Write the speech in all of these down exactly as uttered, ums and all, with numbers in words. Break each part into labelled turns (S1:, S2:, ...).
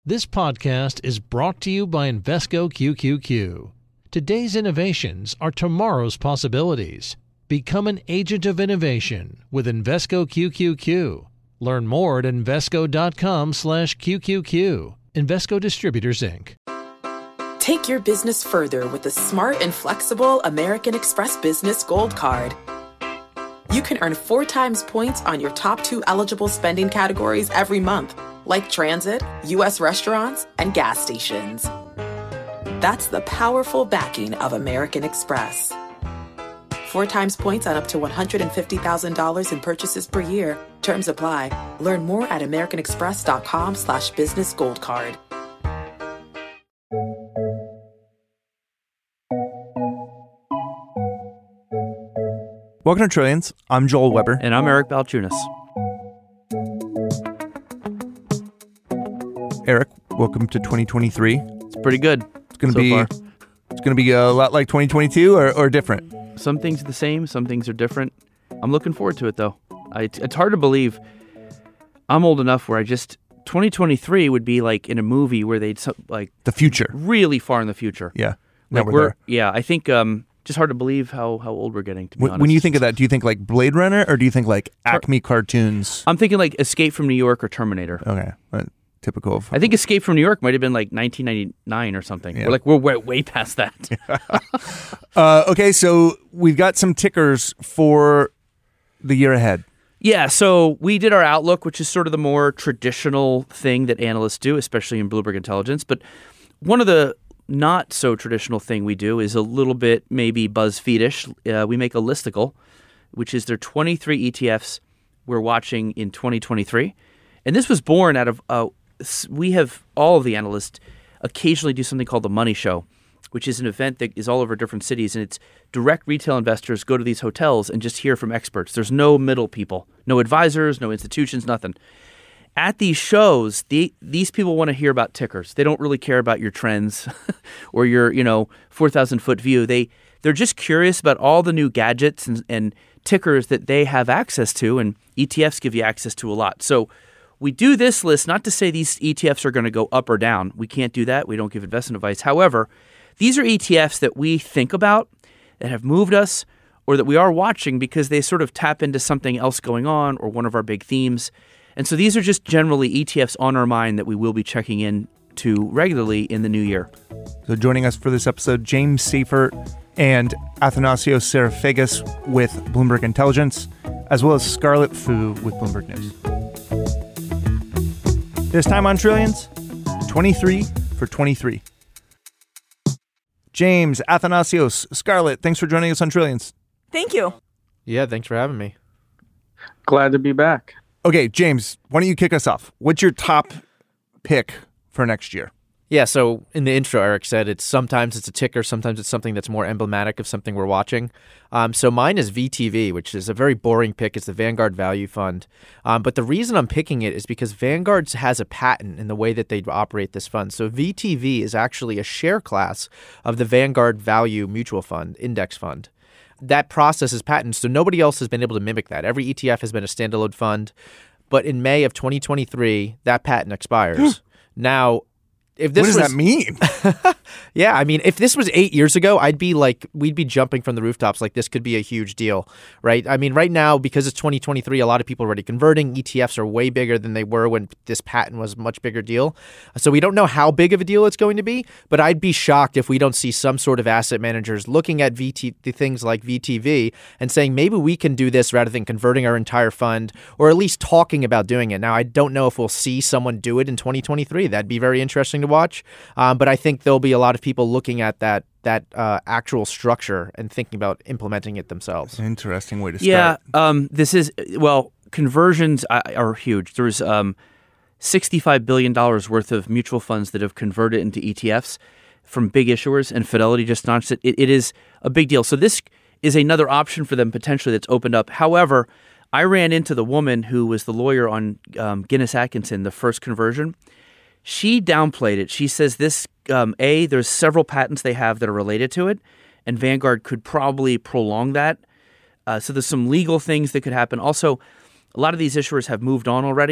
S1: This podcast is brought to you by Invesco Q Q Q. Today's innovations are tomorrow's possibilities. Become an agent of innovation with Invesco Q Q Q. Learn more at Invesco.com slash QQQ. Invesco Distributors, Incorporated.
S2: Take your business further with the smart and flexible American Express Business Gold Card. You can earn four times points on your top two eligible spending categories every month, like transit, U S restaurants, and gas stations. That's the powerful backing of American Express. Four times points on up to one hundred fifty thousand dollars in purchases per year. Terms apply. Learn more at americanexpress.com slash business gold card.
S3: Welcome to Trillions. I'm Joel Weber.
S4: And I'm Eric Balchunas.
S3: Eric, welcome to twenty twenty-three.
S4: It's pretty good.
S3: It's going to
S4: so
S3: be
S4: far.
S3: It's going to be a lot like twenty twenty-two or, or different.
S4: Some things are the same, some things are different. I'm looking forward to it, though. I, it's hard to believe I'm old enough where I just twenty twenty-three would be like in a movie where they'd like
S3: the future,
S4: really far in the future.
S3: Yeah,
S4: like
S3: we're,
S4: we're
S3: there.
S4: Yeah. I think um, just hard to believe how how old we're getting. To be
S3: when,
S4: honest,
S3: when you think of that, do you think like Blade Runner or do you think like Acme cartoons?
S4: I'm thinking like Escape from New York or Terminator.
S3: Okay, right. Typical of.
S4: I think Escape from New York might have been like nineteen ninety-nine or something. Yeah. We're like we're way, way past that.
S3: uh, okay, so we've got some tickers for the year ahead.
S4: Yeah, so we did our outlook, which is sort of the more traditional thing that analysts do, especially in Bloomberg Intelligence. But one of the not so traditional thing we do is a little bit maybe BuzzFeed-ish. Uh, we make a listicle, which is their twenty-three E T Fs we're watching in twenty twenty-three. And this was born out of uh, we have all of the analysts occasionally do something called the Money Show, which is an event that is all over different cities, and it's direct retail investors go to these hotels and just hear from experts. There's no middle people, no advisors, no institutions, nothing. At these shows, the, these people want to hear about tickers. They don't really care about your trends or your, you know, four thousand foot view. They, they're just curious about all the new gadgets and, and tickers that they have access to, and E T Fs give you access to a lot. So we do this list not to say these E T Fs are going to go up or down. We can't do that. We don't give investment advice. However, these are E T Fs that we think about, that have moved us, or that we are watching because they sort of tap into something else going on or one of our big themes. And so these are just generally E T Fs on our mind that we will be checking in to regularly in the new year.
S3: So joining us for this episode, James Seyffart and Athanasios Sarafagis with Bloomberg Intelligence, as well as Scarlett Fu with Bloomberg News. This time on Trillions, twenty-three for twenty-three. James, Athanasios, Scarlett, thanks for joining us on Trillions.
S5: Thank you.
S6: Yeah, thanks for having me.
S7: Glad to be back.
S3: Okay, James, why don't you kick us off? What's your top pick for next year?
S6: Yeah, so in the intro, Eric said it's sometimes it's a ticker, sometimes it's something that's more emblematic of something we're watching. Um, so mine is V T V, which is a very boring pick. It's the Vanguard Value Fund. Um, but the reason I'm picking it is because Vanguard has a patent in the way that they operate this fund. So V T V is actually a share class of the Vanguard Value Mutual Fund, Index Fund. That process is patented, so nobody else has been able to mimic that. Every E T F has been a standalone fund. But in May of twenty twenty-three, that patent expires. Now, if this
S3: what does
S6: was,
S3: that mean?
S6: Yeah, I mean, if this was eight years ago, I'd be like, we'd be jumping from the rooftops like this could be a huge deal, right? I mean, right now, because it's twenty twenty-three, a lot of people are already converting. E T Fs are way bigger than they were when this patent was a much bigger deal. So we don't know how big of a deal it's going to be, but I'd be shocked if we don't see some sort of asset managers looking at V T, things like V T V and saying, maybe we can do this rather than converting our entire fund, or at least talking about doing it. Now, I don't know if we'll see someone do it in twenty twenty-three. That'd be very interesting to watch. Um, but I think there'll be a lot of people looking at that that uh, actual structure and thinking about implementing it themselves.
S3: Interesting way to start.
S4: Yeah, um, this is, well, conversions are huge. There's um, sixty-five billion dollars worth of mutual funds that have converted into E T Fs from big issuers, and Fidelity just launched it. It, it is a big deal. So this is another option for them potentially that's opened up. However, I ran into the woman who was the lawyer on um, Guinness Atkinson, the first conversion. She downplayed it. She says this, um, A, there's several patents they have that are related to it, and Vanguard could probably prolong that. Uh, so there's some legal things that could happen. Also, a lot of these issuers have moved on already.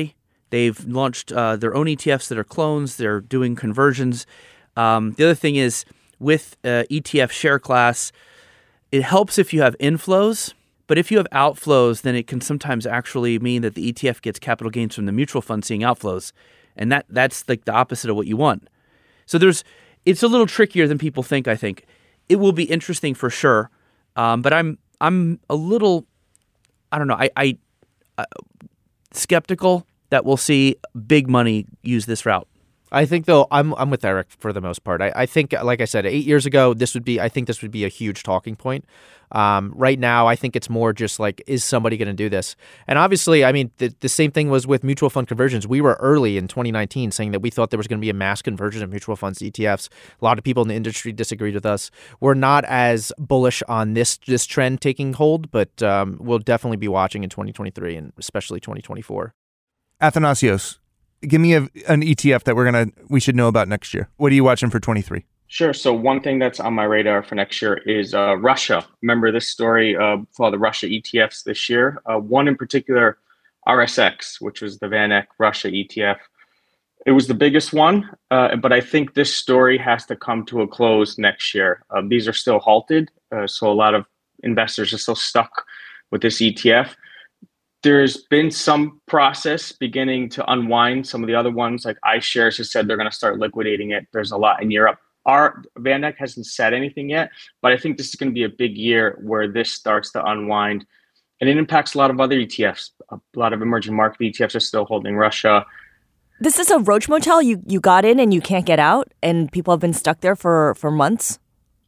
S4: They've launched uh, their own E T Fs that are clones. They're doing conversions. Um, the other thing is with uh, E T F share class, it helps if you have inflows. But if you have outflows, then it can sometimes actually mean that the E T F gets capital gains from the mutual fund seeing outflows. And that that's like the opposite of what you want. So there's it's a little trickier than people think, I think. It will be interesting for sure. Um, but I'm I'm a little, I don't know, I, I uh, skeptical that we'll see big money use this route.
S6: I think though I'm I'm with Eric for the most part. I, I think, like I said, eight years ago, this would be I think this would be a huge talking point. Um, right now, I think it's more just like, is somebody going to do this? And obviously, I mean, the, the same thing was with mutual fund conversions. We were early in twenty nineteen saying that we thought there was going to be a mass conversion of mutual funds to E T Fs. A lot of people in the industry disagreed with us. We're not as bullish on this this trend taking hold, but um, we'll definitely be watching in twenty twenty-three and especially twenty twenty-four.
S3: Athanasios, give me a, an E T F that we're gonna we should know about next year. What are you watching for twenty-three?
S7: Sure. So one thing that's on my radar for next year is uh, Russia. Remember this story uh, for the Russia E T Fs this year? Uh, one in particular, R S X, which was the VanEck Russia E T F. It was the biggest one, uh, but I think this story has to come to a close next year. Uh, these are still halted, uh, so a lot of investors are still stuck with this E T F. There's been some process beginning to unwind some of the other ones, like iShares has said they're going to start liquidating it. There's a lot in Europe. Our VanEck hasn't said anything yet, but I think this is going to be a big year where this starts to unwind, and it impacts a lot of other E T Fs. A lot of emerging market E T Fs are still holding Russia.
S5: This is a roach motel. You you got in and you can't get out, and people have been stuck there for, for months.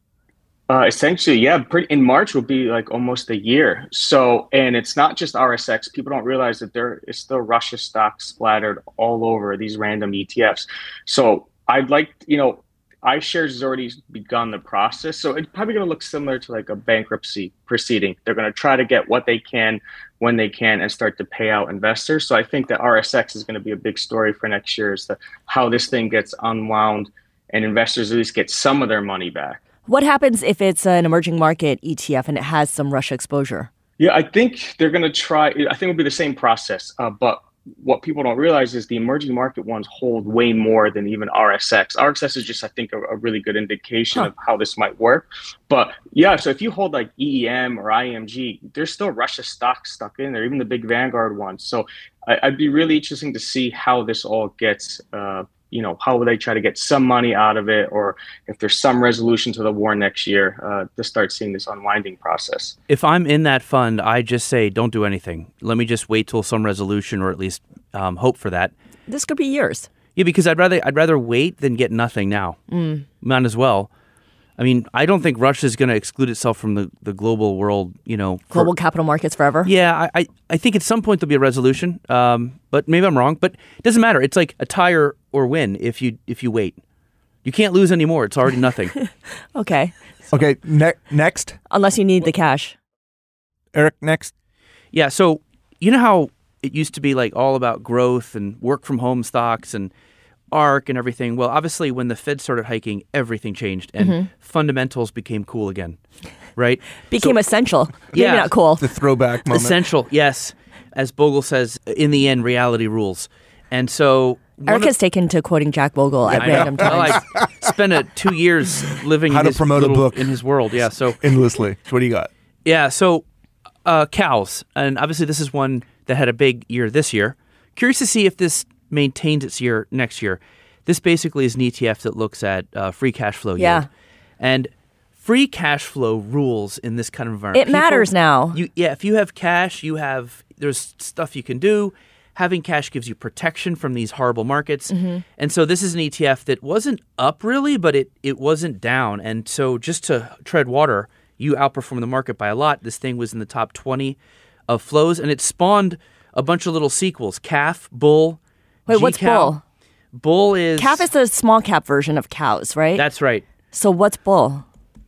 S7: Uh, essentially, yeah. Pretty, in March will be like almost a year. So, and it's not just R S X. People don't realize that there is still Russia stocks splattered all over these random E T Fs. So, I'd like you know. iShares has already begun the process, so it's probably going to look similar to like a bankruptcy proceeding. They're going to try to get what they can when they can and start to pay out investors. So I think that R S X is going to be a big story for next year as to how this thing gets unwound and investors at least get some of their money back.
S5: What happens if it's an emerging market E T F and it has some Russia exposure?
S7: Yeah, I think they're going to try. I think it'll be the same process, uh, but what people don't realize is the emerging market ones hold way more than even R S X. R S X is just, I think, a, a really good indication huh. of how this might work. But yeah, so if you hold like E E M or I M G, there's still Russia stocks stuck in there, even the big Vanguard ones. So I, I'd be really interesting to see how this all gets, uh, you know, how will they try to get some money out of it, or if there's some resolution to the war next year uh, to start seeing this unwinding process.
S4: If I'm in that fund, I just say, don't do anything. Let me just wait till some resolution, or at least um, hope for that.
S5: This could be years.
S4: Yeah, because I'd rather I'd rather wait than get nothing now. Mm. Might as well. I mean, I don't think Russia's going to exclude itself from the, the global world, you know. For,
S5: global capital markets forever?
S4: Yeah, I, I, I think at some point there'll be a resolution, um, but maybe I'm wrong. But it doesn't matter. It's like a tie or, or win if you if you wait. You can't lose anymore. It's already nothing.
S5: Okay.
S3: Okay, ne- next.
S5: Unless you need the cash.
S3: Eric, next.
S4: Yeah, so you know how it used to be like all about growth and work from home stocks and ARK and everything. Well, obviously, when the Fed started hiking, everything changed and mm-hmm. fundamentals became cool again, right?
S5: Became so, essential. Maybe
S4: yeah,
S5: not cool.
S3: The throwback moment.
S4: Essential, yes. As Bogle says, in the end, reality rules. And so
S5: Eric has taken to quoting Jack Bogle at random times.
S4: Well, I spent a, two years living
S3: How
S4: in
S3: to
S4: his
S3: promote
S4: little,
S3: a book
S4: in his world. Yeah, so
S3: endlessly. So what do you got?
S4: Yeah, so uh, cows, and obviously this is one that had a big year this year. Curious to see if this maintains its year next year. This basically is an E T F that looks at uh, free cash flow yield.
S5: Yeah.
S4: And free cash flow rules in this kind of environment.
S5: It People, matters now.
S4: You, yeah, if you have cash, you have there's stuff you can do. Having cash gives you protection from these horrible markets. Mm-hmm. And so this is an E T F that wasn't up really, but it, it wasn't down. And so just to tread water, you outperform the market by a lot. This thing was in the top twenty of flows, and it spawned a bunch of little sequels. C A F, Bull,
S5: Wait,
S4: G-Cow.
S5: What's Bull?
S4: Bull is...
S5: C A F is the small cap version of cows, right?
S4: That's right.
S5: So what's Bull?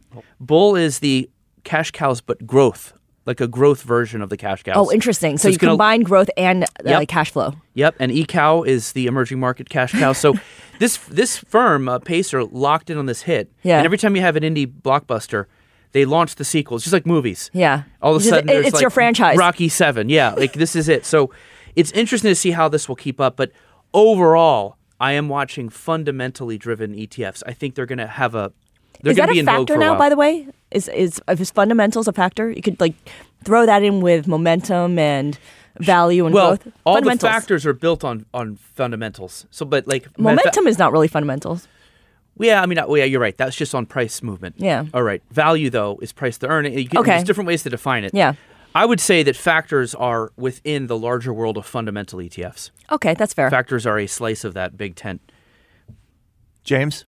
S4: Bull is the cash cows, but growth, like a growth version of the cash cows.
S5: Oh, interesting. So, so you
S4: gonna,
S5: combine growth and uh,
S4: yep.
S5: cash flow.
S4: Yep, and eCow is the emerging market cash cow. So this this firm, uh, Pacer, locked in on this hit.
S5: Yeah.
S4: And every time you have an indie blockbuster, they launch the sequels, just like movies.
S5: Yeah.
S4: All of a sudden,
S5: it's,
S4: there's
S5: it's
S4: like
S5: your franchise.
S4: Rocky Seven. Yeah, like this is it. So it's interesting to see how this will keep up. But overall, I am watching fundamentally driven E T Fs. I think they're going to have a they're
S5: Is
S4: going
S5: that
S4: to be
S5: a
S4: in vogue
S5: factor
S4: for a
S5: now,
S4: while.
S5: by the way? Is is is fundamentals a factor? You could like throw that in with momentum and value and
S4: well,
S5: growth.
S4: all the
S5: Fundamentals.
S4: factors are built on on fundamentals. So, but like
S5: Momentum is not really fundamentals.
S4: Yeah, I mean, well, yeah, you're right. That's just on price movement.
S5: Yeah.
S4: All right. Value, though, is price to earn. You get-
S5: Okay.
S4: There's different ways to define it.
S5: Yeah.
S4: I would say that factors are within the larger world of fundamental E T Fs.
S5: Okay, that's fair.
S4: Factors are a slice of that big tent.
S3: James?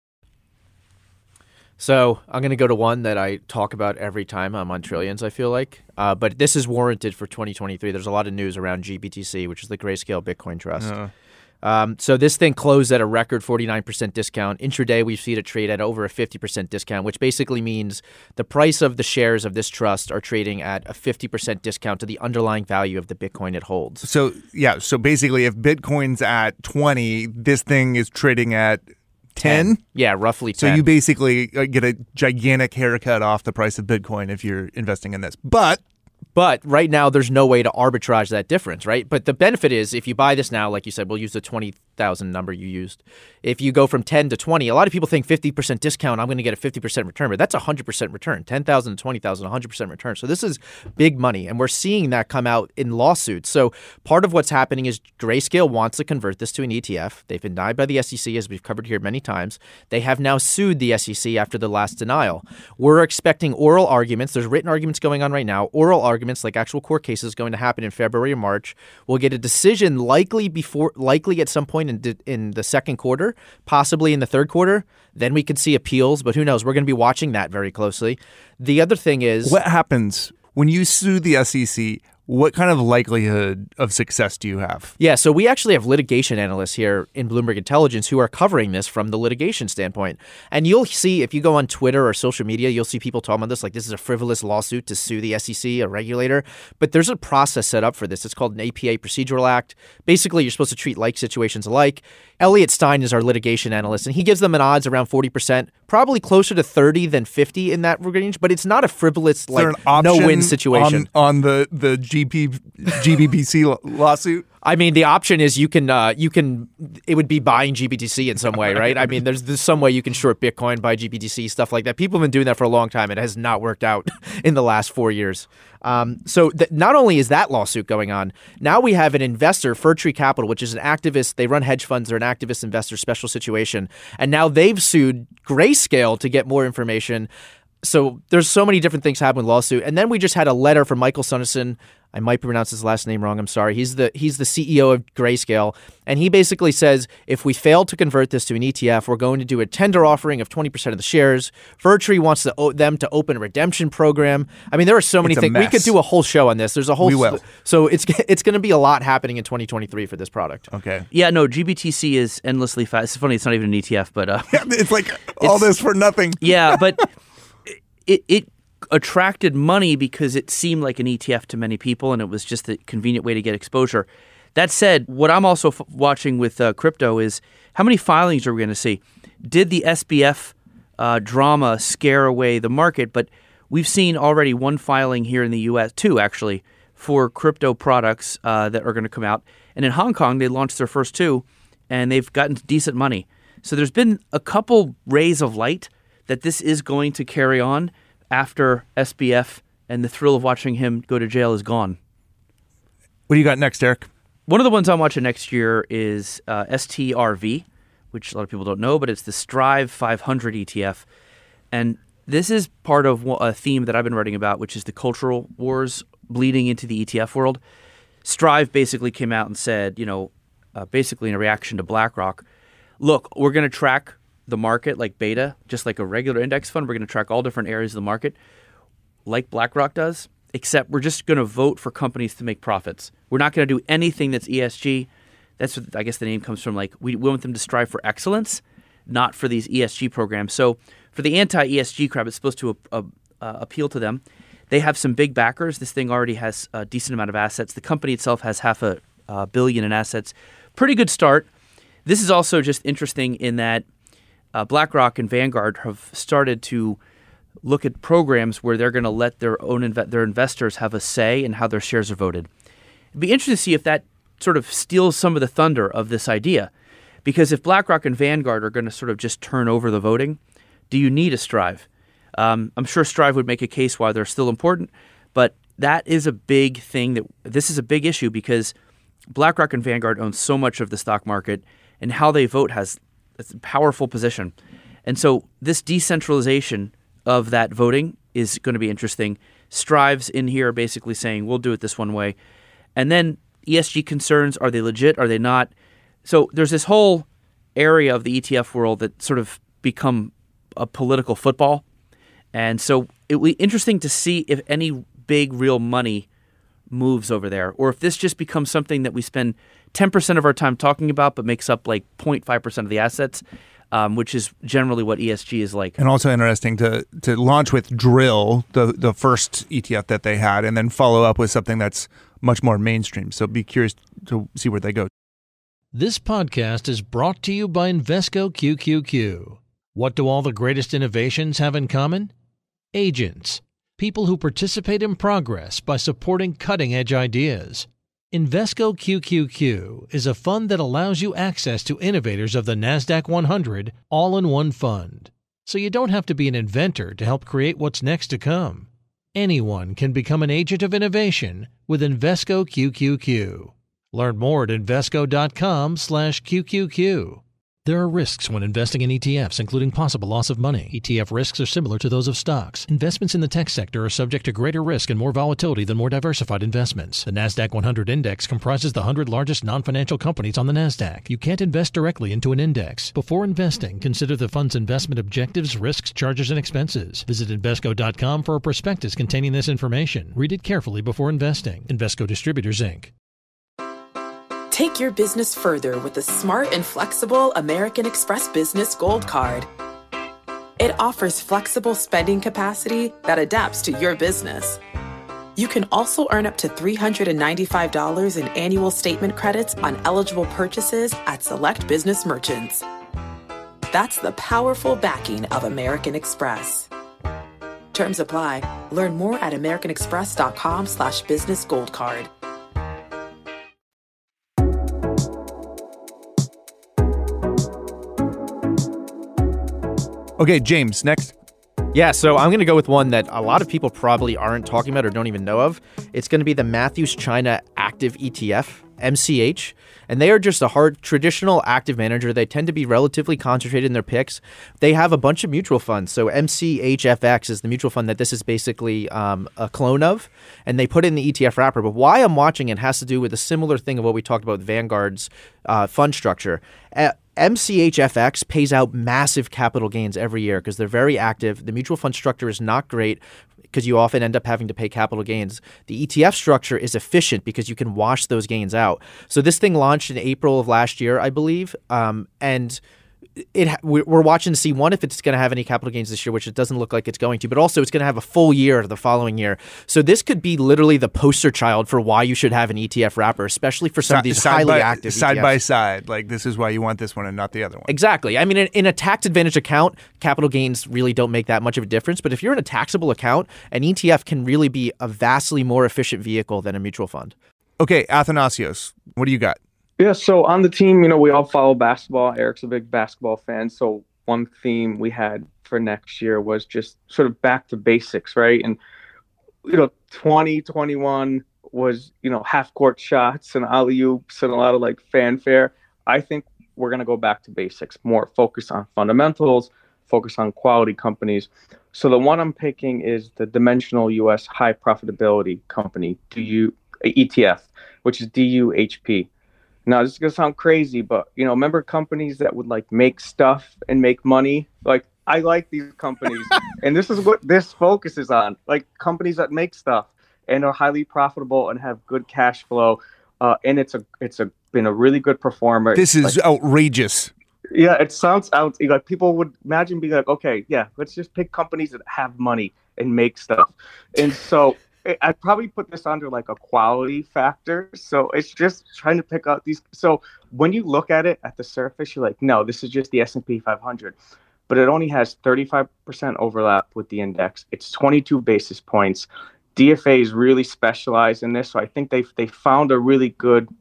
S6: So I'm going to go to one that I talk about every time I'm on Trillions, I feel like. Uh, but this is warranted for twenty twenty-three. There's a lot of news around G B T C, which is the Grayscale Bitcoin Trust.
S3: Uh.
S6: Um, so this thing closed at a record forty-nine percent discount. Intraday, we've seen it trade at over a fifty percent discount, which basically means the price of the shares of this trust are trading at a fifty percent discount to the underlying value of the Bitcoin it holds.
S3: So, yeah, so basically if Bitcoin's at twenty, this thing is trading at ten?
S6: Yeah, roughly
S3: So
S6: ten.
S3: you basically uh, get a gigantic haircut off the price of Bitcoin if you're investing in this. But
S6: But right now, there's no way to arbitrage that difference, right? But the benefit is if you buy this now, like you said, we'll use the twenty thousand number you used. If you go from ten to twenty, a lot of people think fifty percent discount, I'm going to get a fifty percent return, but that's a one hundred percent return. ten thousand to twenty thousand, one hundred percent return. So this is big money, and we're seeing that come out in lawsuits. So part of what's happening is Grayscale wants to convert this to an E T F. They've been denied by the S E C, as we've covered here many times. They have now sued the S E C after the last denial. We're expecting oral arguments. There's written arguments going on right now. Oral arguments, like actual court cases, going to happen in February or March. We'll get a decision likely before, likely at some point in in the second quarter, possibly in the third quarter. Then we could see appeals, but who knows? We're going to be watching that very closely. The other thing is,
S3: what happens when you sue the S E C? What kind of likelihood of success do you have?
S6: Yeah, so we actually have litigation analysts here in Bloomberg Intelligence who are covering this from the litigation standpoint. And you'll see, if you go on Twitter or social media, you'll see people talking about this like this is a frivolous lawsuit to sue the S E C, a regulator. But there's a process set up for this. It's called an A P A Procedural Act. Basically, you're supposed to treat like situations alike. Elliot Stein is our litigation analyst, and he gives them an odds around forty percent, probably closer to thirty than fifty in that range. But it's not a frivolous,
S3: Is there
S6: like,
S3: an option
S6: no-win situation.
S3: on, on the, the G P, G B P C lawsuit?
S6: I mean, the option is you can, uh, you can, it would be buying G B T C in some way, right? I mean, there's, there's some way you can short Bitcoin, buy G B T C, stuff like that. People have been doing that for a long time. It has not worked out in the last four years. Um, so th- not only is that lawsuit going on, now we have an investor, Fir Tree Capital, which is an activist. They run hedge funds. They're an activist investor, special situation. And now they've sued Grayscale to get more information. So there's so many different things happening with lawsuit. And then we just had a letter from Michael Sunnison. I might pronounce his last name wrong. I'm sorry. He's the he's the C E O of Grayscale. And he basically says, if we fail to convert this to an E T F, we're going to do a tender offering of twenty percent of the shares. Fir Tree wants to, o- them to open a redemption program. I mean, there are so many
S3: It's a
S6: things. We
S3: mess.
S6: could do a whole show on this. There's a whole.
S3: We will.
S6: So it's it's going to be a lot happening in twenty twenty-three for this product.
S3: Okay.
S4: Yeah, no, G B T C is endlessly fast. It's funny, it's not even an E T F, but uh,
S3: It's like all
S4: It's-
S3: this for nothing.
S4: yeah, but it it attracted money because it seemed like an E T F to many people, and it was just a convenient way to get exposure. That said, what I'm also f- watching with uh, crypto is how many filings are we going to see? Did the S B F uh, drama scare away the market? But we've seen already one filing here in the U S, two actually, for crypto products uh, that are going to come out. And in Hong Kong, they launched their first two, and they've gotten decent money. So there's been a couple rays of light that this is going to carry on after S B F, and the thrill of watching him go to jail is gone.
S3: What do you got next, Eric?
S4: One of the ones I'm watching next year is uh, S T R V, which a lot of people don't know, but it's the Strive five hundred E T F. And this is part of a theme that I've been writing about, which is the cultural wars bleeding into the E T F world. Strive basically came out and said, you know, uh, basically in a reaction to BlackRock, look, we're going to track the market like beta, just like a regular index fund. We're going to track all different areas of the market like BlackRock does, except we're just going to vote for companies to make profits. We're not going to do anything that's E S G. That's what I guess the name comes from. Like we, we want them to strive for excellence, not for these E S G programs. So for the anti-E S G crowd, it's supposed to uh, uh, appeal to them. They have some big backers. This thing already has a decent amount of assets. The company itself has half a uh, billion in assets. Pretty good start. This is also just interesting in that Uh, BlackRock and Vanguard have started to look at programs where they're going to let their own inve- their investors have a say in how their shares are voted. It'd be interesting to see if that sort of steals some of the thunder of this idea. Because if BlackRock and Vanguard are going to sort of just turn over the voting, do you need a Strive? Um, I'm sure Strive would make a case why they're still important, but that is a big thing. That this is a big issue because BlackRock and Vanguard own so much of the stock market, and how they vote has a powerful position. And so this decentralization of that voting is going to be interesting. Strive's in here basically saying, we'll do it this one way. And then E S G concerns, are they legit? Are they not? So there's this whole area of the E T F world that sort of become a political football. And so it will be interesting to see if any big real money moves over there, or if this just becomes something that we spend ten percent of our time talking about but makes up like zero point five percent of the assets, um, which is generally what E S G is like.
S3: And also interesting to to launch with Drill, the, the first E T F that they had, and then follow up with something that's much more mainstream. So be curious to see where they go.
S1: This podcast is brought to you by Invesco Q Q Q. What do all the greatest innovations have in common? Agents, people who participate in progress by supporting cutting-edge ideas. Invesco Q Q Q is a fund that allows you access to innovators of the NASDAQ one hundred all in one fund. So you don't have to be an inventor to help create what's next to come. Anyone can become an agent of innovation with Invesco Q Q Q. Learn more at Invesco.com slash QQQ. There are risks when investing in E T Fs, including possible loss of money. E T F risks are similar to those of stocks. Investments in the tech sector are subject to greater risk and more volatility than more diversified investments. The NASDAQ one hundred index comprises the one hundred largest non-financial companies on the NASDAQ. You can't invest directly into an index. Before investing, consider the fund's investment objectives, risks, charges, and expenses. Visit Invesco dot com for a prospectus containing this information. Read it carefully before investing. Invesco Distributors, Incorporated.
S2: Take your business further with the smart and flexible American Express Business Gold Card. It offers flexible spending capacity that adapts to your business. You can also earn up to three hundred ninety-five dollars in annual statement credits on eligible purchases at select business merchants. That's the powerful backing of American Express. Terms apply. Learn more at americanexpress.com slash business gold card.
S3: Okay, James, next.
S6: Yeah, so I'm going to go with one that a lot of people probably aren't talking about or don't even know of. It's going to be the Matthews China Active E T F, M C H. And they are just a hard, traditional active manager. They tend to be relatively concentrated in their picks. They have a bunch of mutual funds. So M C H F X is the mutual fund that this is basically um, a clone of. And they put it in the E T F wrapper. But why I'm watching it has to do with a similar thing of what we talked about with Vanguard's uh, fund structure. Uh, M C H F X pays out massive capital gains every year because they're very active. The mutual fund structure is not great because you often end up having to pay capital gains. The E T F structure is efficient because you can wash those gains out. So this thing launched in April of last year, I believe, um, and it we're watching to see, one, if it's going to have any capital gains this year, which it doesn't look like it's going to, but also it's going to have a full year the following year. So this could be literally the poster child for why you should have an E T F wrapper, especially for some of these
S3: side
S6: highly
S3: by,
S6: active
S3: side
S6: E T Fs.
S3: by side. Like, this is why you want this one and not the other one.
S6: Exactly. I mean, in, in a tax advantage account, capital gains really don't make that much of a difference. But if you're in a taxable account, an E T F can really be a vastly more efficient vehicle than a mutual fund.
S3: Okay, Athanasios, what do you got?
S7: Yeah, so on the team, you know, we all follow basketball. Eric's a big basketball fan. So one theme we had for next year was just sort of back to basics, right? And, you know, twenty twenty-one was, you know, half-court shots and alley-oops and a lot of, like, fanfare. I think we're going to go back to basics, more focus on fundamentals, focus on quality companies. So the one I'm picking is the Dimensional U S High Profitability Company, D U E T F, which is D U H P. Now, this is going to sound crazy, but, you know, remember companies that would, like, make stuff and make money? Like, I like these companies, and this is what this focuses on, like, companies that make stuff and are highly profitable and have good cash flow, uh, and it's a it's a been a really good performer.
S3: This is
S7: like,
S3: outrageous.
S7: Yeah, it sounds out. Like, people would imagine being like, okay, yeah, let's just pick companies that have money and make stuff. And so I'd probably put this under like a quality factor. So it's just trying to pick out these. So when you look at it at the surface, you're like, no, this is just the S and P five hundred. But it only has thirty-five percent overlap with the index. It's twenty-two basis points. D F A is really specialized in this. So I think they they found a really good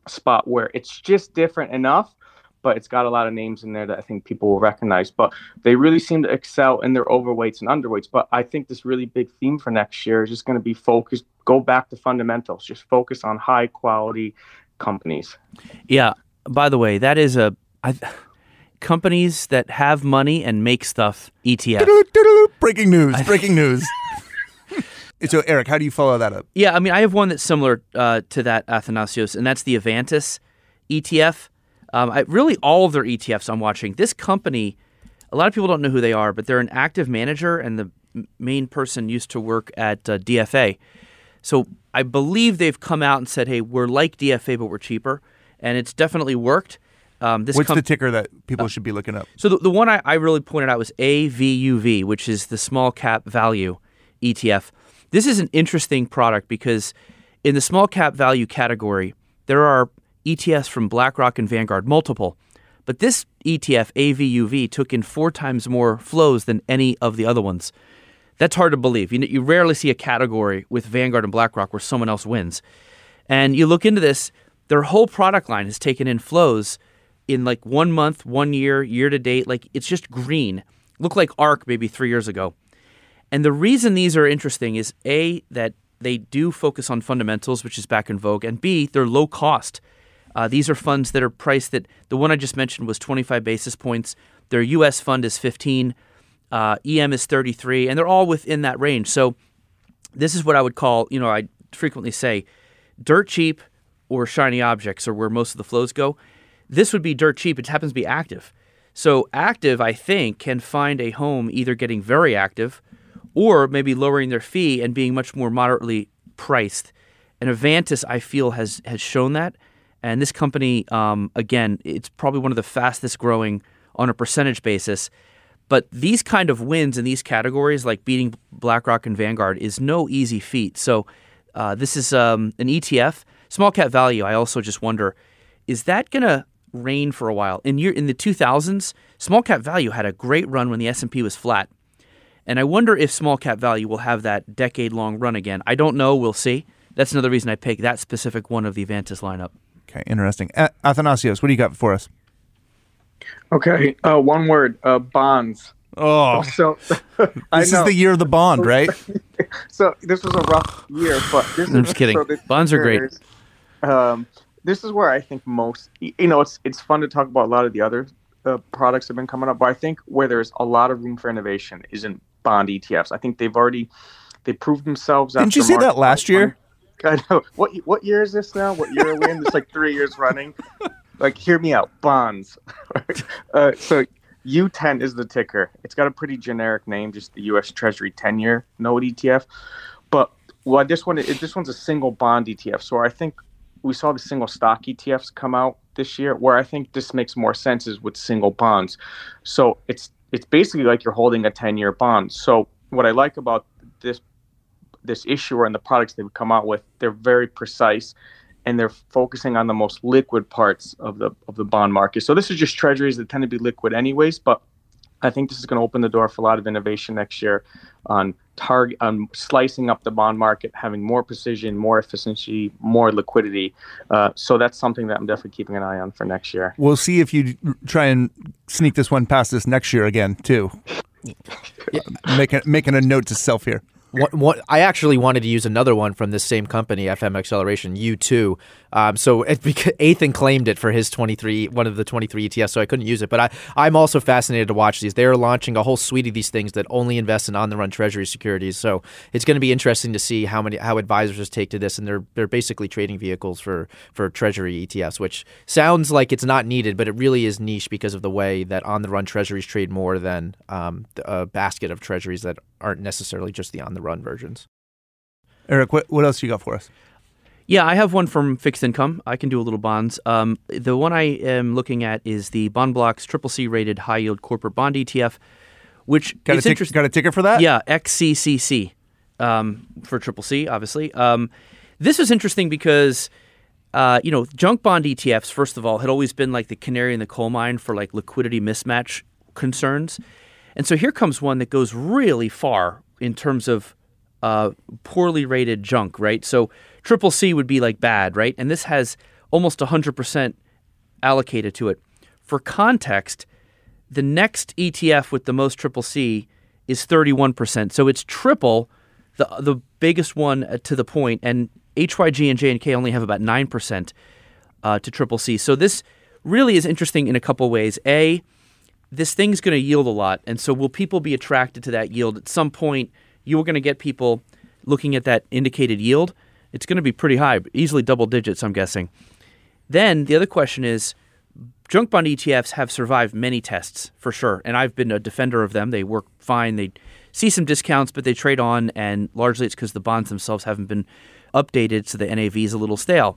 S7: spot where it's just different enough, but it's got a lot of names in there that I think people will recognize. But they really seem to excel in their overweights and underweights. But I think this really big theme for next year is just going to be focused, go back to fundamentals, just focus on high quality companies.
S4: Yeah. By the way, that is a I, companies that have money and make stuff E T F.
S3: Breaking news, breaking news. So, Eric, how do you follow that up?
S4: Yeah, I mean, I have one that's similar uh, to that, Athanasios, and that's the Avantis E T F. Um, I, really, all of their E T Fs I'm watching. This company, a lot of people don't know who they are, but they're an active manager, and the main person used to work at uh, D F A. So I believe they've come out and said, hey, we're like D F A, but we're cheaper, and it's definitely worked. Um, this
S3: What's
S4: com-
S3: the ticker that people uh, should be looking up?
S4: So the, the one I, I really pointed out was A V U V, which is the small cap value E T F. This is an interesting product because in the small cap value category, there are E T Fs from BlackRock and Vanguard, multiple. But this E T F, A V U V, took in four times more flows than any of the other ones. That's hard to believe. You, you rarely see a category with Vanguard and BlackRock where someone else wins. And you look into this, their whole product line has taken in flows in like one month, one year, year to date. Like it's just green. Looked like ARK maybe three years ago. And the reason these are interesting is A, that they do focus on fundamentals, which is back in vogue, and B, they're low cost. Uh, these are funds that are priced at, the one I just mentioned was twenty-five basis points. Their U S fund is fifteen, uh, E M is thirty-three, and they're all within that range. So this is what I would call, you know, I frequently say, dirt cheap or shiny objects are where most of the flows go. This would be dirt cheap. It happens to be active. So active, I think, can find a home either getting very active or maybe lowering their fee and being much more moderately priced. And Avantis, I feel, has has shown that. And this company, um, again, it's probably one of the fastest growing on a percentage basis. But these kind of wins in these categories, like beating BlackRock and Vanguard, is no easy feat. So uh, this is um, an E T F. Small cap value, I also just wonder, is that going to reign for a while? In year in the two thousands, small cap value had a great run when the S and P was flat. And I wonder if small cap value will have that decade-long run again. I don't know. We'll see. That's another reason I picked that specific one of the Avantis lineup.
S3: Okay, interesting. A- Athanasios, what do you got for us?
S7: Okay, uh, one word, uh, bonds.
S3: Oh,
S7: so
S3: this is the year of the bond, right?
S7: So this was a rough year, but this
S4: I'm
S7: is,
S4: just kidding.
S7: So this
S4: Bonds are great.
S7: Is, um, this is where I think most, you know, it's it's fun to talk about a lot of the other uh, products that have been coming up, but I think where there's a lot of room for innovation is in bond E T Fs. I think they've already they proved themselves.
S3: Didn't you say that last year?
S7: I know. What what year is this now? What year are we in? It's like three years running. Like, hear me out. Bonds. uh, so U ten is the ticker. It's got a pretty generic name, just the U S Treasury ten-year note E T F. But well, this one, it, this one's a single bond E T F. So I think we saw the single stock E T Fs come out this year. Where I think this makes more sense is with single bonds. So it's it's basically like you're holding a ten-year bond. So what I like about this this issuer and the products they've come out with, they're very precise, and they're focusing on the most liquid parts of the of the bond market. So this is just treasuries that tend to be liquid anyways, but I think this is going to open the door for a lot of innovation next year on target on slicing up the bond market, having more precision, more efficiency, more liquidity. Uh, so that's something that I'm definitely keeping an eye on for next year.
S3: We'll see if you try and sneak this one past us next year again, too. Yeah. Making making a note to self here.
S6: What, what, I actually wanted to use another one from this same company, F M Acceleration, U two. Um, so it, because Ethan claimed it for his twenty-three, one of the twenty-three E T Fs, so I couldn't use it. But I, I'm also fascinated to watch these. They're launching a whole suite of these things that only invest in on-the-run Treasury securities. So it's going to be interesting to see how many how advisors take to this, and they're they're basically trading vehicles for for Treasury E T Fs, which sounds like it's not needed, but it really is niche because of the way that on-the-run Treasuries trade more than um, a basket of Treasuries that aren't necessarily just the on-the-run versions.
S3: Eric, what, what else you got for us?
S4: Yeah, I have one from fixed income. I can do a little bonds. Um, the one I am looking at is the Bond Blocks Triple C rated high yield corporate bond E T F, which
S3: got
S4: is
S3: a tic-
S4: interesting.
S3: Got a ticker for that?
S4: Yeah, X C C C um, for Triple C, obviously. Um, this was interesting because uh, you know junk bond E T Fs, first of all, had always been like the canary in the coal mine for like liquidity mismatch concerns, and so here comes one that goes really far in terms of uh, poorly rated junk, right? So Triple C would be like bad, right? And this has almost one hundred percent allocated to it. For context, the next E T F with the most triple C is thirty-one percent. So it's triple the the biggest one to the point, and H Y G and J and K only have about nine percent uh, to triple C. So this really is interesting in a couple of ways. A, this thing's going to yield a lot, and so will people be attracted to that yield? At some point, you're going to get people looking at that indicated yield. It's going to be pretty high, easily double digits, I'm guessing. Then the other question is, junk bond E T Fs have survived many tests, for sure, and I've been a defender of them. They work fine. They see some discounts, but they trade on, and largely it's because the bonds themselves haven't been updated, so the N A V is a little stale.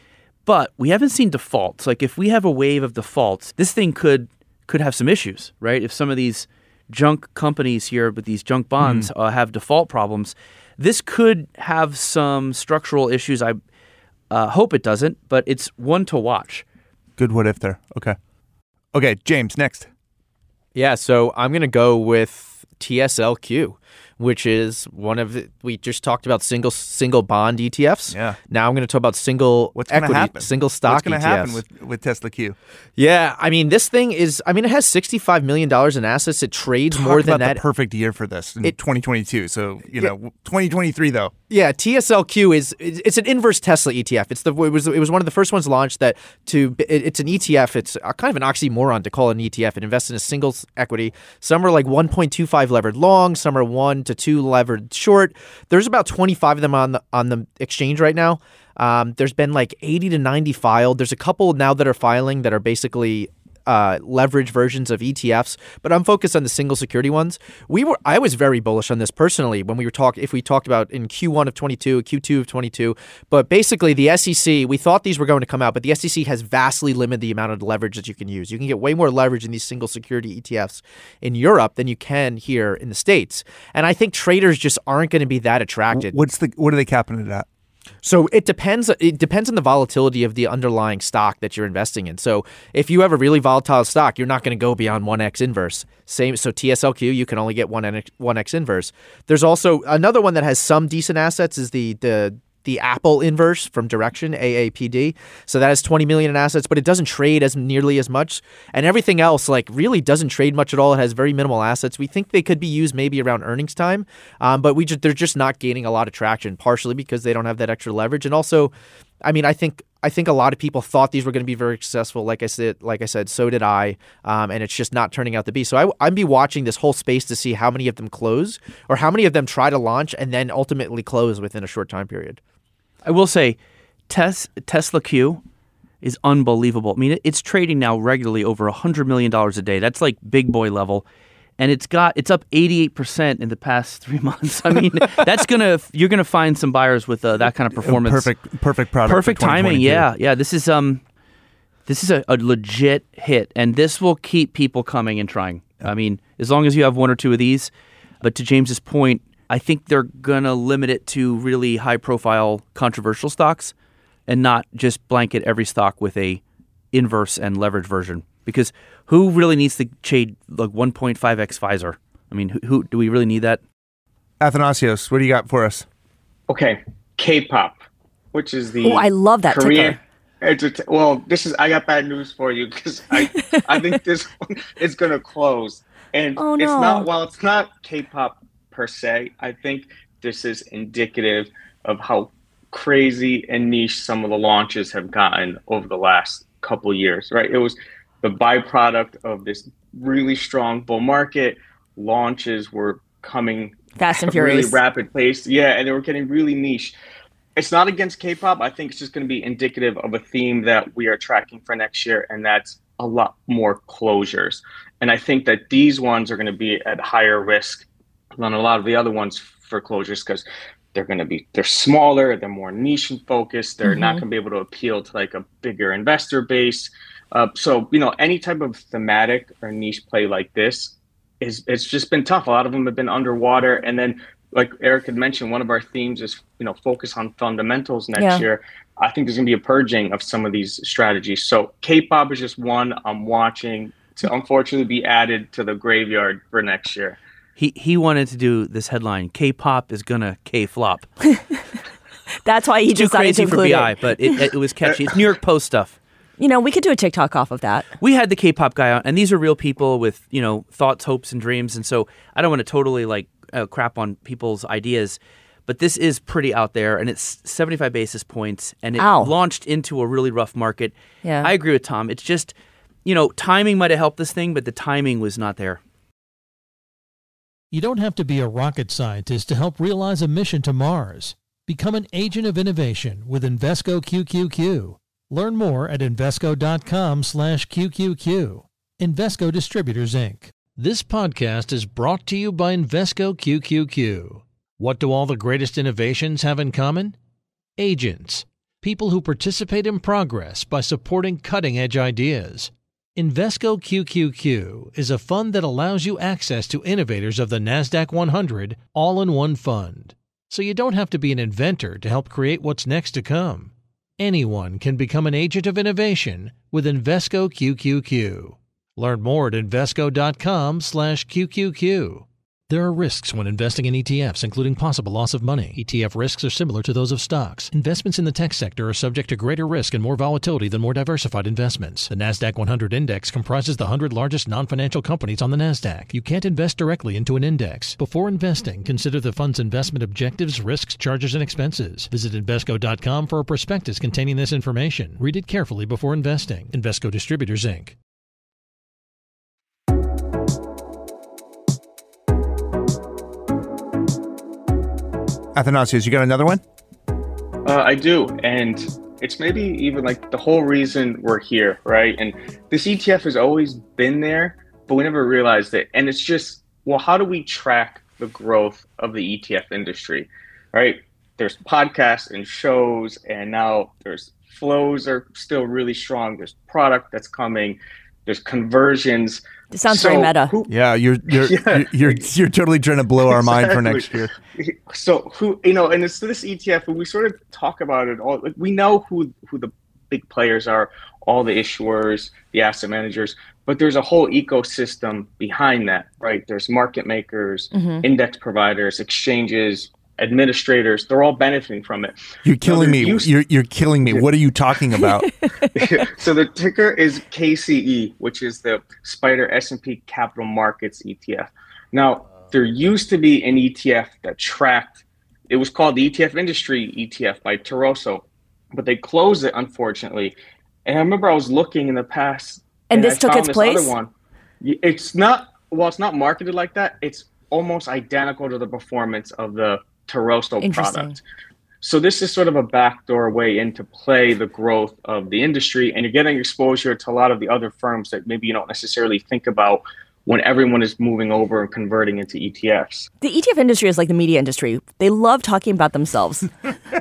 S4: But we haven't seen defaults. Like if we have a wave of defaults, this thing could could have some issues, right? If some of these junk companies here with these junk bonds mm. uh, have default problems, this could have some structural issues. I uh, hope it doesn't, but it's one to watch.
S3: Good what if there. Okay. Okay, James, next.
S6: Yeah, so I'm going to go with T S L Q, which is one of the, we just talked about single single bond E T Fs.
S3: Yeah.
S6: Now I'm going to talk about single
S3: What's gonna
S6: equity,
S3: happen?
S6: single stock
S3: What's going
S6: E T
S3: to
S6: Fs.
S3: happen with, with Tesla Q?
S6: Yeah, I mean, this thing is, I mean, it has sixty-five million dollars in assets. It trades
S3: Talk
S6: more than
S3: about
S6: that.
S3: the perfect year for this in
S6: It-
S3: twenty twenty-two. So, you
S6: Yeah.
S3: know, twenty twenty-three, though.
S6: Yeah, T S L Q is it's an inverse Tesla E T F. It's the it was it was one of the first ones launched that to it, it's an E T F. It's a, kind of an oxymoron to call it an E T F. It invests in a single equity. Some are like one point two five levered long. Some are one to two levered short. There's about twenty-five of them on the on the exchange right now. Um, there's been like eighty to ninety filed. There's a couple now that are filing that are basically Uh, leverage versions of E T Fs, but I'm focused on the single security ones. We were, I was very bullish on this personally when we were talk. If we talked about in Q one of twenty-two, Q two of twenty-two, but basically the S E C, we thought these were going to come out, but the S E C has vastly limited the amount of leverage that you can use. You can get way more leverage in these single security E T Fs in Europe than you can here in the States, and I think traders just aren't going to be that attracted.
S3: What's the what are they capping it at?
S6: So it depends. It depends on the volatility of the underlying stock that you're investing in. So if you have a really volatile stock, you're not going to go beyond one x inverse. Same. So T S L Q, you can only get one x inverse. There's also another one that has some decent assets. Is the the the Apple inverse from Direction, A A P D. So that has twenty million in assets, but it doesn't trade as nearly as much. And everything else, like, really doesn't trade much at all. It has very minimal assets. We think they could be used maybe around earnings time, um, but we just, they're just not gaining a lot of traction, partially because they don't have that extra leverage. And also, I mean, I think I think a lot of people thought these were going to be very successful. Like I said, like I said, so did I. Um, and it's just not turning out to be. So I, I'd be watching this whole space to see how many of them close or how many of them try to launch and then ultimately close within a short time period.
S4: I will say, tes- Tesla Q is unbelievable. I mean, it, it's trading now regularly over one hundred million dollars a day. That's like big boy level. And it's got it's up eighty-eight percent in the past three months. I mean, that's gonna you're gonna find some buyers with uh, that kind of performance.
S3: Perfect, perfect product.
S4: Perfect
S3: for
S4: timing. Yeah, yeah. This is um, this is a, a legit hit, and this will keep people coming and trying. I mean, as long as you have one or two of these. But to James's point, I think they're gonna limit it to really high-profile, controversial stocks, and not just blanket every stock with a inverse and leverage version. Because who really needs to trade like one point five x Pfizer? I mean, who, who do we really need that?
S3: Athanasios, what do you got for us?
S7: Okay, K-pop, which is the
S5: Oh, I love that
S7: Korean.
S5: ticker.
S7: Enter- well, this is I got bad news for you because I I think this one is gonna close, and
S5: Oh,
S7: it's
S5: no.
S7: not. Well, it's not K-pop per se. I think this is indicative of how crazy and niche some of the launches have gotten over the last couple years. Right? It was the byproduct of this really strong bull market. Launches were coming
S5: Fast and
S7: at a really
S5: Furious.
S7: rapid pace. Yeah, and they were getting really niche. It's not against K-pop. I think it's just going to be indicative of a theme that we are tracking for next year, and that's a lot more closures. And I think that these ones are going to be at higher risk than a lot of the other ones for closures because they're going to be they're smaller, they're more niche and focused. They're not going to be able to appeal to like a bigger investor base. Uh, so, you know, any type of thematic or niche play like this is it's just been tough. A lot of them have been underwater. And then, like Eric had mentioned, one of our themes is, you know, focus on fundamentals next
S5: Yeah.
S7: year. I think there's going to be a purging of some of these strategies. So K-pop is just one I'm watching to unfortunately be added to the graveyard for next year.
S4: He he wanted to do this headline: K-pop is gonna K-flop.
S5: That's why he
S4: It's too
S5: decided
S4: crazy
S5: to
S4: for
S5: include
S4: B I,
S5: it.
S4: but it, it was catchy. It's New York Post stuff.
S5: You know, we could do a TikTok off of that.
S4: We had the K-pop guy on, and these are real people with, you know, thoughts, hopes, and dreams. And so I don't want to totally like uh, crap on people's ideas, but this is pretty out there, and it's seventy-five basis points, and it
S5: Ow.
S4: launched into a really rough market.
S5: Yeah.
S4: I agree with Tom. It's just, you know, timing might have helped this thing, but the timing was not there.
S1: You don't have to be a rocket scientist to help realize a mission to Mars. Become an agent of innovation with Invesco Q Q Q. Learn more at Invesco.com slash QQQ. Invesco Distributors, Incorporated. This podcast is brought to you by Invesco Q Q Q. What do all the greatest innovations have in common? Agents, people who participate in progress by supporting cutting-edge ideas. Invesco Q Q Q is a fund that allows you access to innovators of the NASDAQ one hundred all in one fund. So you don't have to be an inventor to help create what's next to come. Anyone can become an agent of innovation with Invesco Q Q Q. Learn more at Invesco.com slash QQQ. There are risks when investing in E T Fs, including possible loss of money. E T F risks are similar to those of stocks. Investments in the tech sector are subject to greater risk and more volatility than more diversified investments. The NASDAQ one hundred Index comprises the one hundred largest non-financial companies on the NASDAQ. You can't invest directly into an index. Before investing, consider the fund's investment objectives, risks, charges, and expenses. Visit Invesco dot com for a prospectus containing this information. Read it carefully before investing. Invesco Distributors, Incorporated.
S3: Athanasios, you got another one?
S7: Uh, I do, and it's maybe even like the whole reason we're here, right? And this E T F has always been there, but we never realized it. And it's just, well, how do we track the growth of the E T F industry, right? There's podcasts and shows, and now there's flows are still really strong. There's product that's coming. There's conversions.
S5: It sounds
S7: So
S5: very meta.
S7: who-
S3: Yeah, you're you're,
S7: Yeah.
S3: you're you're you're totally trying to blow our mind for next year.
S7: So who, you know, and it's this E T F, and we sort of talk about it all. Like, we know who who the big players are, all the issuers, the asset managers, but there's a whole ecosystem behind that, right? There's market makers,
S5: Mhm.
S7: index providers, exchanges, administrators. They're all benefiting from it.
S3: You're killing me.
S7: they're used-
S3: You're you're killing me. What are you talking about?
S7: So the ticker is K C E, which is the Spider S and P Capital Markets E T F. Now, there used to be an E T F that tracked, it was called the E T F Industry E T F by Taroso, but they closed it, unfortunately. And I remember I was looking in the past.
S5: And this
S7: I
S5: took
S7: found
S5: its
S7: this
S5: place?
S7: Other one. It's not, well, it's not marketed like that. It's almost identical to the performance of the Taroso
S5: Interesting.
S7: product. So this is sort of a backdoor way in to play the growth of the industry, and you're getting exposure to a lot of the other firms that maybe you don't necessarily think about when everyone is moving over and converting into E T Fs.
S5: The E T F industry is like the media industry. They love talking about themselves.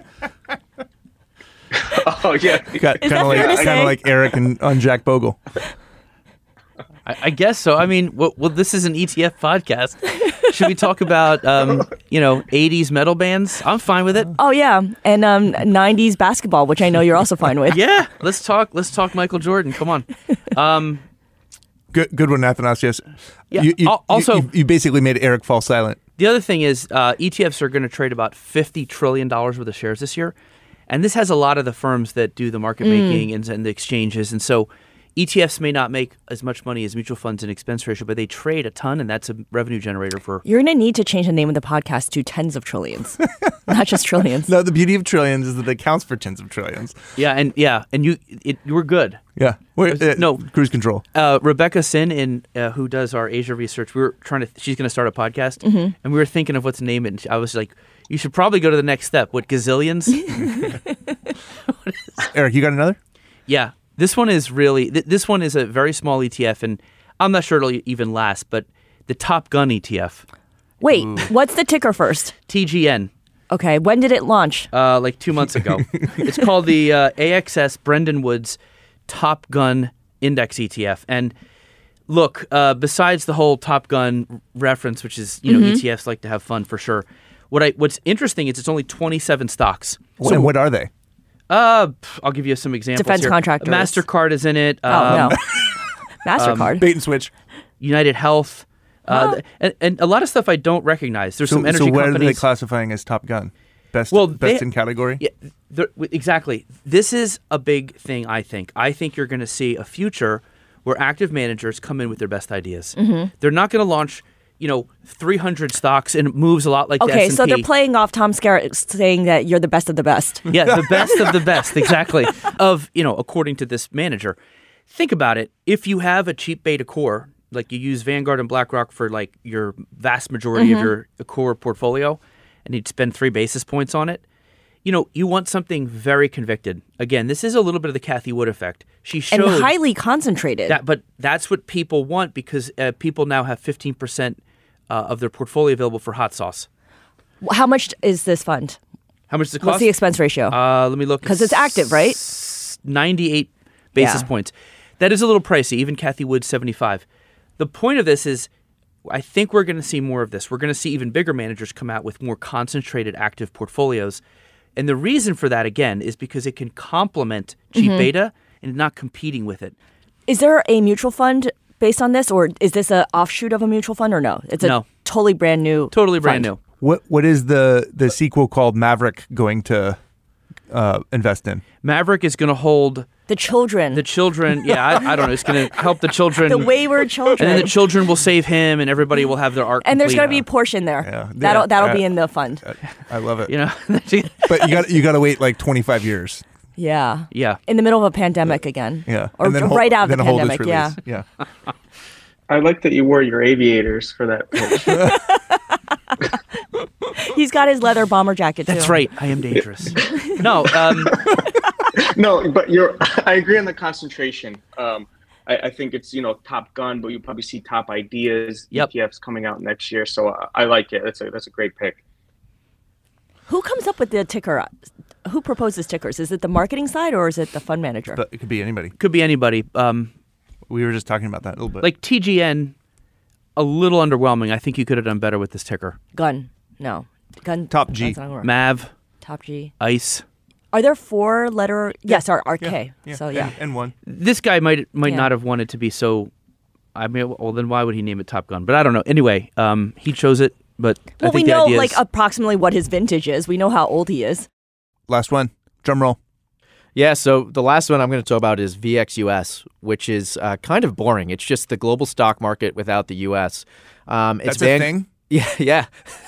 S7: Oh yeah,
S3: kind
S5: that
S3: of
S5: fair
S3: like
S5: to
S3: kind
S5: say?
S3: of like Eric and on Jack Bogle.
S4: I, I guess so. I mean, well, well, this is an E T F podcast. Should we talk about, um, you know, eighties metal bands? I'm fine with it.
S5: Oh yeah, and um, nineties basketball, which I know you're also fine with.
S4: Yeah, let's talk. Let's talk Michael Jordan. Come on. Um,
S3: Good good one, Athanasios.
S4: Yeah,
S3: You, you,
S4: al- also-
S3: you, you basically made Eric fall silent.
S4: the other thing is, uh, E T Fs are going to trade about fifty trillion dollars worth of shares this year, and this has a lot of the firms that do the market making and, and the exchanges, and so E T Fs may not make as much money as mutual funds in expense ratio, but they trade a ton, and that's a revenue generator for.
S5: You're gonna need to change the name of the podcast to tens of trillions, not just trillions.
S3: No, the beauty of trillions is that it counts for tens of trillions.
S4: Yeah, and yeah, and you it, you were good.
S3: Yeah. Wait, uh,
S4: No.
S3: cruise control.
S4: Uh, Rebecca Sin, in uh, who does our Asia research, we were trying to. She's going to start a podcast, and we were thinking of what to name it. And I was like, "You should probably go to the next step." What gazillions?
S3: Eric, you got another?
S4: Yeah, this one is really. Th- this one is a very small E T F, and I'm not sure it'll even last. But the Top Gun E T F,
S5: Wait, what's the ticker first?
S4: T G N,
S5: Okay, when did it launch?
S4: uh, like two months ago. It's called the uh, A X S Brendan Woods Top Gun Index E T F, and look, uh, besides the whole Top Gun reference, which is, you know, E T Fs like to have fun for sure. What I what's interesting is it's only twenty-seven stocks.
S3: So, and what are they?
S4: Uh, pff, I'll give you some examples.
S5: Defense
S4: here.
S5: contractors.
S4: Mastercard is in it.
S5: Oh
S4: um,
S5: no, Mastercard.
S3: Bait and switch.
S4: United Health, uh,
S5: Huh.
S4: th- and, and a lot of stuff I don't recognize. There's
S3: So,
S4: some energy
S3: so what are they
S4: companies.
S3: classifying as Top Gun? best
S4: Well,
S3: best
S4: they-
S3: in category.
S4: Yeah, there- exactly. This is a big thing, I think. I think you're going to see a future where active managers come in with their best ideas.
S5: Mm-hmm.
S4: They're not going to launch, you know, three hundred stocks and it moves a lot like the
S5: Okay,
S4: S and P.
S5: so they're playing off Tom Skerritt saying that you're the best of the best.
S4: Yeah, the best of the best, exactly. Of, you know, according to this manager. Think about it. If you have a cheap beta core, like you use Vanguard and BlackRock for like your vast majority
S5: Mm-hmm.
S4: of your core portfolio, and you'd spend three basis points on it, you know, you want something very convicted. Again, this is a little bit of the Cathie Wood effect. She
S5: And
S4: showed
S5: highly concentrated.
S4: that, but that's what people want because uh, people now have fifteen percent uh, of their portfolio available for hot sauce.
S5: How much is this fund?
S4: How much does it cost?
S5: What's the expense ratio?
S4: Uh, let me look.
S5: 'Cause it's active, right?
S4: S- ninety-eight basis
S5: Yeah.
S4: points. That is a little pricey. Even Cathie Wood, seventy-five. The point of this is, I think we're going to see more of this. We're going to see even bigger managers come out with more concentrated active portfolios. And the reason for that, again, is because it can complement cheap
S5: Mm-hmm.
S4: beta and not competing with it.
S5: Is there a mutual fund based on this, or is this an offshoot of a mutual fund, or no? It's a
S4: No.
S5: totally brand new.
S4: Totally brand
S5: fund.
S4: new.
S3: What what is the the sequel called Maverick going to uh, invest in?
S4: Maverick is going to hold
S5: The children,
S4: the children. Yeah, I, I don't know. It's going to help the children.
S5: the wayward children,
S4: and then the children will save him, and everybody will have their arc.
S5: and there's going to
S4: complete.
S5: be a portion there.
S3: Yeah.
S5: That'll
S3: Yeah.
S5: that'll
S3: Uh,
S5: be in the fund.
S3: I love it.
S4: You know,
S3: But you got you got to wait like twenty-five years.
S5: Yeah.
S4: yeah.
S5: In the middle of a pandemic again.
S3: Yeah.
S5: Or
S3: And then hold-
S5: right out of
S3: then
S5: the
S3: hold its
S5: pandemic. Yeah.
S3: release. Yeah.
S7: I like that you wore your aviators for that pitch.
S5: He's got his leather bomber jacket too.
S4: That's right. I am dangerous. no, um,
S7: No, but you're. I agree on the concentration. Um, I, I think it's you know Top Gun, but you probably see Top Ideas
S4: Yep.
S7: E T Fs coming out next year. So uh, I like it. That's a that's a great pick.
S5: Who comes up with the ticker? Who proposes tickers? Is it the marketing side or is it the fund manager?
S3: But it could be anybody.
S4: could be anybody. Um,
S3: We were just talking about that a little bit.
S4: like T G N, a little underwhelming. I think you could have done better with this ticker.
S5: Gun. No. Gun.
S3: Top G.
S5: that's not gonna work.
S4: Mav,
S5: Top G.
S4: ICE.
S5: Are there four letter? Yes, or R K.
S3: yeah.
S5: So yeah.
S3: And, and one.
S4: This guy might might
S5: Yeah.
S4: not have wanted to be so. I mean, well, then why would he name it Top Gun? But I don't know. Anyway, um, he chose it. But I
S5: Well, we
S4: think the
S5: know
S4: idea
S5: like
S4: is,
S5: approximately what his vintage is. We know how old he is.
S3: Last one. Drum roll.
S6: Yeah, so the last one I'm going to talk about is V X U S, which is uh, kind of boring. It's just the global stock market without the U S. Um, it's
S3: That's a
S6: Van-
S3: thing?
S6: Yeah, yeah.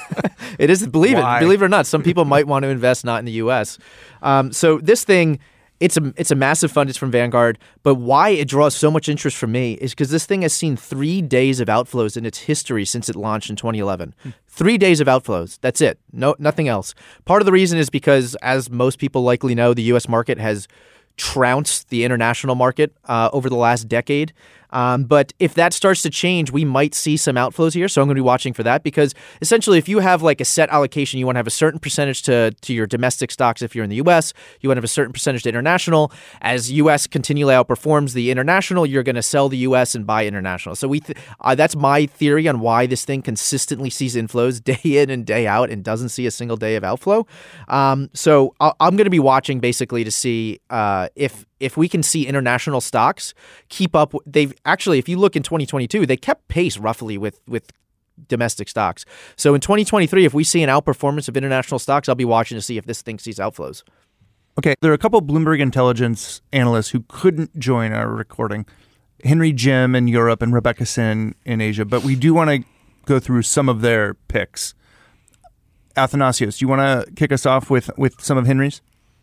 S6: It is. Believe
S3: Why?
S6: it. Believe it or not, some people might want to invest not in the U S. Um, so this thing, it's a it's a massive fund. It's from Vanguard. But why it draws so much interest from me is because this thing has seen three days of outflows in its history since it launched in twenty eleven. Three days of outflows. That's it. No, nothing else. Part of the reason is because, as most people likely know, the U S market has trounced the international market uh, over the last decade. Um, but if that starts to change, we might see some outflows here. So I'm going to be watching for that because essentially if you have like a set allocation, you want to have a certain percentage to, to your domestic stocks if you're in the U S, you want to have a certain percentage to international. As U S continually outperforms the international, you're going to sell the U S and buy international. So we th- uh, that's my theory on why this thing consistently sees inflows day in and day out and doesn't see a single day of outflow. Um, so I- I'm going to be watching basically to see uh, if if we can see international stocks keep up. They've actually, if you look in twenty twenty-two, they kept pace roughly with with domestic stocks. So in twenty twenty-three, if we see an outperformance of international stocks, I'll be watching to see if this thing sees outflows.
S3: Okay, there are a couple Bloomberg Intelligence analysts who couldn't join our recording. Henry Jim in Europe and Rebecca Sin in Asia, but we do want to go through some of their picks. Athanasios, do you want to kick us off with, with some of Henry's?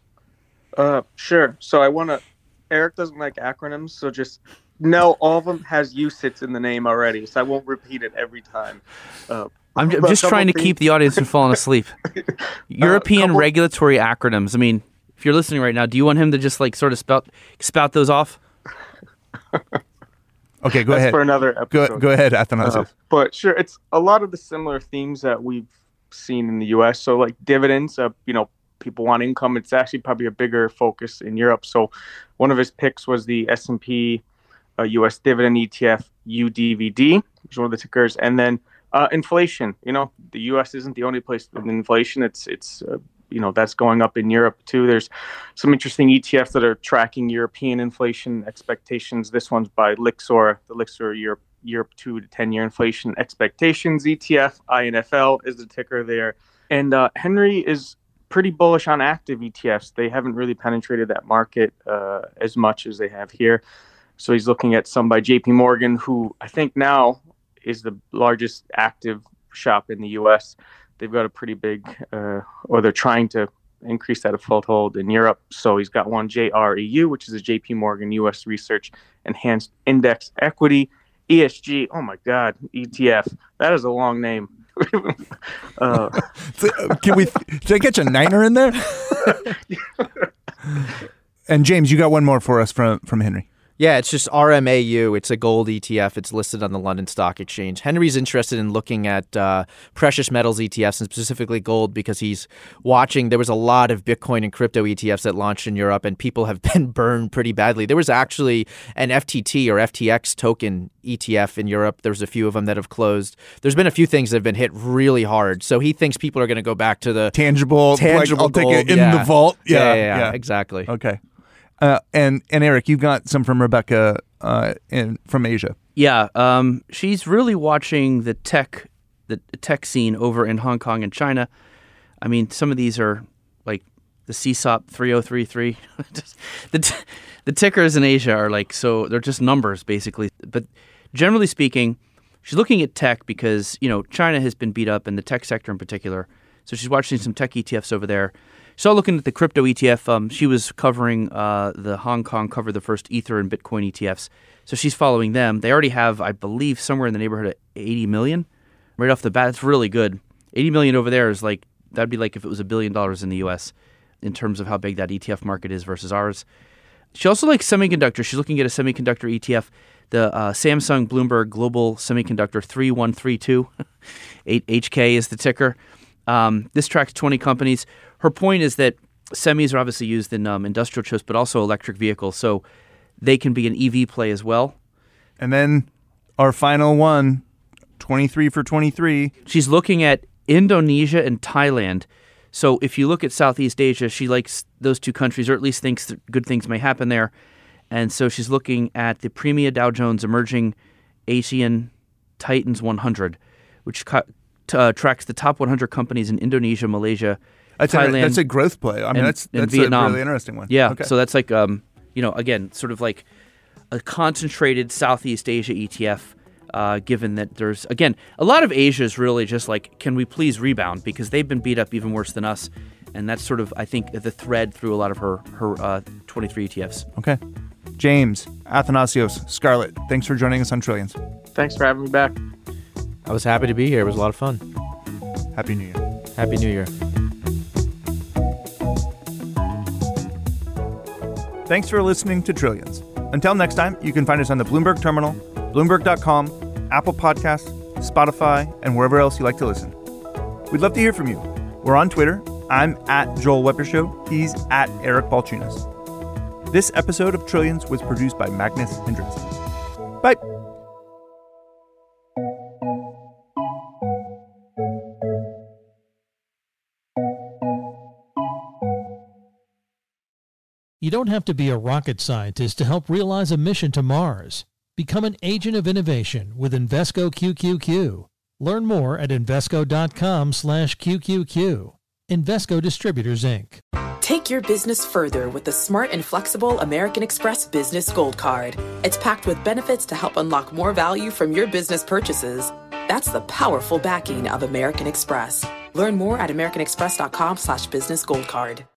S7: Uh, sure. So I want to. Eric doesn't like acronyms, so just know all of them has U S I Ts in the name already, so I won't repeat it every time. Uh,
S4: I'm ju-
S7: but a
S4: just
S7: couple
S4: trying to
S7: things-
S4: keep the audience from falling asleep. European
S7: couple-
S4: regulatory acronyms. I mean, if you're listening right now, do you want him to just like sort of spout spout those off?
S3: Okay, go
S7: That's
S3: ahead.
S7: for another
S3: Go,
S7: episode.
S3: go ahead,
S7: Uh,
S3: Athanasios.
S7: but sure, it's a lot of the similar themes that we've seen in the U S. So like dividends, uh, you know, people want income. It's actually probably a bigger focus in Europe. So one of his picks was the S and P uh, U S dividend E T F U D V D, which is one of the tickers, and then uh, inflation. You know, the U S isn't the only place with inflation. It's it's uh, you know that's going up in Europe too. There's some interesting E T Fs that are tracking European inflation expectations. This one's by Lixor, the Lixor Europe Europe two to ten year inflation expectations E T F. I N F L is the ticker there, and uh, Henry is pretty bullish on active E T Fs. They haven't really penetrated that market uh, as much as they have here. So he's looking at some by J P Morgan, who I think now is the largest active shop in the U S. They've got a pretty big, uh, or they're trying to increase that foothold in Europe. So he's got one J R E U, which is a J P Morgan U S Research Enhanced Index Equity E S G. Oh my God, E T F. That is a long name. uh,
S3: Can we? Did I catch a niner in there? And James, you got one more for us from from Henry.
S6: Yeah, it's just R M A U. It's a gold E T F. It's listed on the London Stock Exchange. Henry's interested in looking at uh, precious metals E T Fs and specifically gold because he's watching. There was a lot of Bitcoin and crypto E T Fs that launched in Europe, and people have been burned pretty badly. There was actually an F T T or F T X token E T F in Europe. There's a few of them that have closed. There's been a few things that have been hit really hard. So he thinks people are going to go back to the
S3: tangible,
S6: tangible
S3: like, I'll
S6: gold.
S3: take it in
S6: yeah.
S3: the vault.
S6: Yeah,
S3: Yeah,
S6: yeah, yeah,
S3: yeah.
S6: exactly.
S3: Okay. Uh, and and Eric, you've got some from Rebecca uh, in from Asia.
S4: Yeah, um, she's really watching the tech the tech scene over in Hong Kong and China. I mean, some of these are like the C S O P three oh three three. the t- the tickers in Asia are like, so they're just numbers basically. But generally speaking, she's looking at tech because, you know, China has been beat up in the tech sector in particular. So she's watching some tech E T Fs over there. So looking at the crypto E T F, um, she was covering uh, the Hong Kong covered the first Ether and Bitcoin E T Fs. So she's following them. They already have, I believe, somewhere in the neighborhood of eighty million right off the bat. It's really good. eighty million over there is like, that'd be like if it was a billion dollars in the U S in terms of how big that E T F market is versus ours. She also likes semiconductors. She's looking at a semiconductor E T F, the uh, Samsung Bloomberg Global Semiconductor three one three two. H K is the ticker. Um, this tracks twenty companies. Her point is that semis are obviously used in um, industrial chips, but also electric vehicles, so they can be an E V play as well.
S3: And then our final one, twenty-three for twenty-three.
S4: She's looking at Indonesia and Thailand. So if you look at Southeast Asia, she likes those two countries, or at least thinks that good things may happen there. And so she's looking at the Premia Dow Jones Emerging Asian Titans one hundred, which co- t- uh, tracks the top one hundred companies in Indonesia, Malaysia,
S3: That's
S4: Thailand.
S3: A, that's a growth play. I mean,
S4: and,
S3: that's
S4: and
S3: that's
S4: Vietnam.
S3: a really interesting one.
S4: Yeah.
S3: Okay.
S4: So that's like, um, you know, again, sort of like a concentrated Southeast Asia E T F. Uh, given that there's, again, a lot of Asia is really just like, can we please rebound? Because they've been beat up even worse than us. And that's sort of, I think, the thread through a lot of her, her uh, twenty-three E T Fs.
S3: Okay. James, Athanasios, Scarlett, thanks for joining us on Trillions.
S7: Thanks for having me back.
S6: I was happy to be here. It was a lot of fun.
S3: Happy New Year.
S6: Happy New Year.
S3: Thanks for listening to Trillions. Until next time, you can find us on the Bloomberg Terminal, Bloomberg dot com, Apple Podcasts, Spotify, and wherever else you like to listen. We'd love to hear from you. We're on Twitter. I'm at Joel Weber Show. He's at Eric Balchunas. This episode of Trillions was produced by Magnus Hendrickson. Bye.
S1: You don't have to be a rocket scientist to help realize a mission to Mars. Become an agent of innovation with Invesco Q Q Q. Learn more at Invesco dot com slash Q Q Q. Invesco Distributors, Incorporated.
S2: Take your business further with the smart and flexible American Express Business Gold Card. It's packed with benefits to help unlock more value from your business purchases. That's the powerful backing of American Express. Learn more at American Express dot com slash business gold card.